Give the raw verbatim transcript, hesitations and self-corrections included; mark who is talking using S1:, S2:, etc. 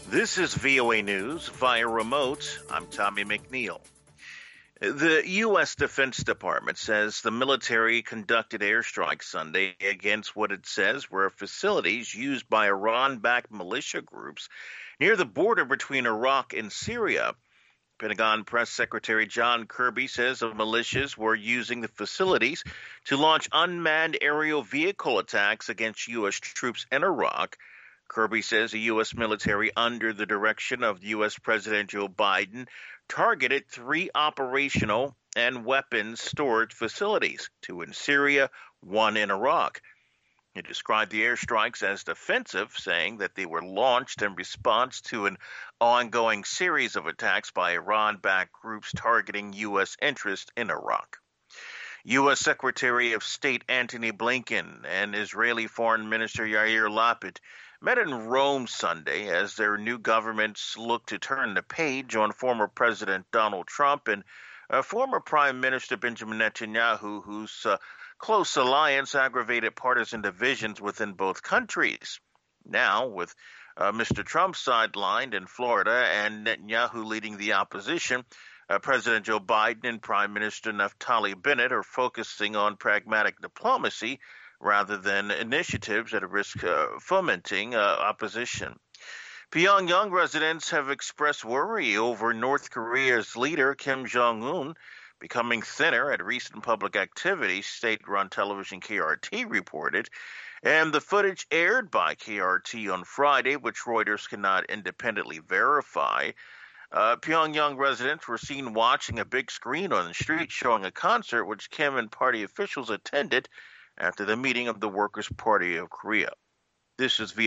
S1: This is V O A News via remote. I'm Tommy McNeil. The U S. Defense Department says the military conducted airstrikes Sunday against what it says were facilities used by Iran-backed militia groups near the border between Iraq and Syria. Pentagon Press Secretary John Kirby says the militias were using the facilities to launch unmanned aerial vehicle attacks against U S troops in Iraq. Kirby says the U S military, under the direction of U S. President Joe Biden, targeted three operational and weapons storage facilities, two in Syria, one in Iraq. He described the airstrikes as defensive, saying that they were launched in response to an ongoing series of attacks by Iran-backed groups targeting U S interests in Iraq. U S. Secretary of State Antony Blinken and Israeli Foreign Minister Yair Lapid met in Rome Sunday as their new governments look to turn the page on former President Donald Trump and uh, former Prime Minister Benjamin Netanyahu, whose uh, close alliance aggravated partisan divisions within both countries. Now, with uh, Mister Trump sidelined in Florida and Netanyahu leading the opposition, uh, President Joe Biden and Prime Minister Naftali Bennett are focusing on pragmatic diplomacy rather than initiatives that risk uh, fomenting uh, opposition. Pyongyang residents have expressed worry over North Korea's leader Kim Jong-un becoming thinner at recent public activities, state-run television K R T reported, and the footage aired by K R T on Friday, which Reuters cannot independently verify. Uh, Pyongyang residents were seen watching a big screen on the street showing a concert which Kim and party officials attended after the meeting of the Workers' Party of Korea. This is